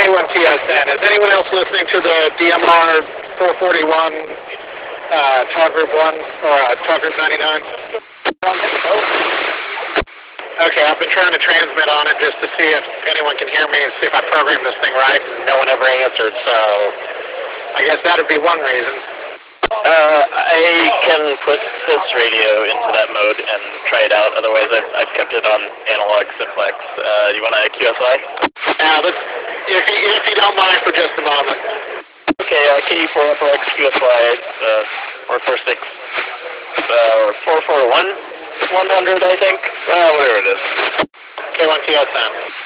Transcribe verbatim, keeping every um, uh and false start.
K one T S N. Is anyone else listening to the D M R four forty-one uh, Talk Group one or uh, Talk Group ninety-nine? Okay, I've been trying to transmit on it just to see if anyone can hear me and see if I programmed this thing right. No one ever answered, so I guess that would be one reason. Uh, I can put this radio into that mode and try it out. Otherwise, I've, I've kept it on analog simplex. Uh, you want a Q S Y? Uh, let's, if, you, if you don't mind for just a moment. Okay, uh, K E four F L X Q S Y, uh, four four six, uh, or four four one, one hundred, I think. Uh, whatever it is. K one T S N.